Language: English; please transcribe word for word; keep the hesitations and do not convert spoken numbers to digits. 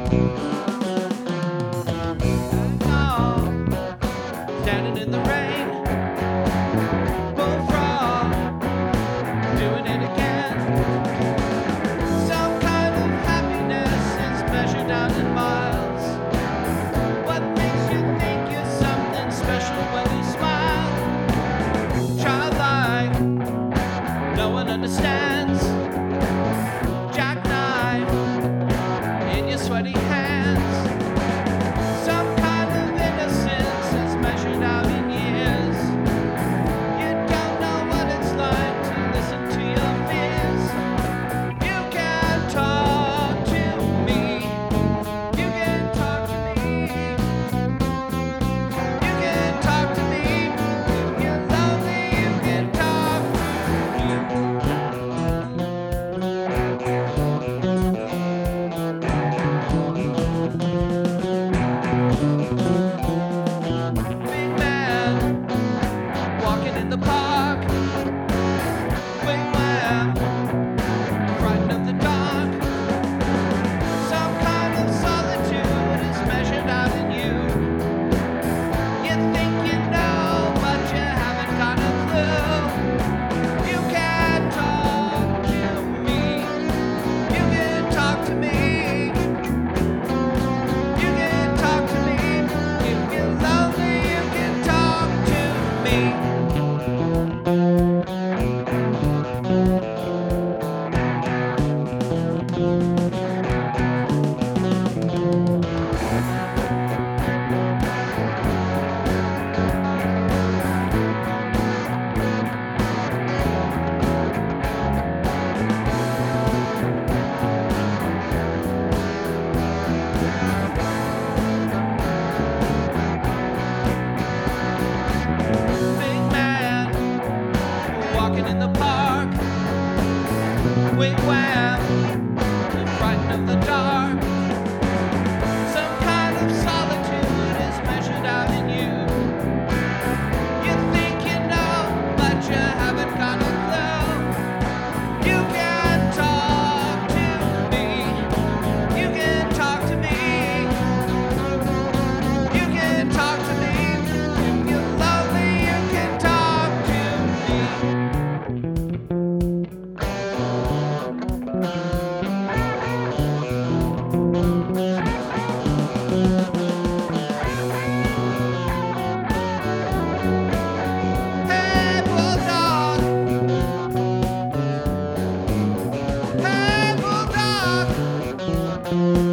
Standing in the rain, bullfrog, doing it again. Some kind of happiness is measured out in miles. What makes you think you're something special when you smile? Childlike, no one understands. Jackknife in your sweaty hands. Some kind of innocence is measured out in years. You don't know what it's like to listen to your fears. You can talk to me. You can talk to me. You can talk to me. If you're lonely, you can talk big man walking in the park. Wing wham, frightened of the dark. Some kind of solitude is measured out in you. You think you know, but you haven't got a clue. You can talk to me. You can talk to me. You can talk to me. If you're lonely, you can talk to me. Big man walking in the park. Wing wham, frightened of the dark. Some kind of solitude is measured out in you. You think you know, but you haven't got a clue. You can talk to me. You can talk to me. You can talk to me. If you're lonely, you can talk to me. Hey, bulldog. Hey, bulldog.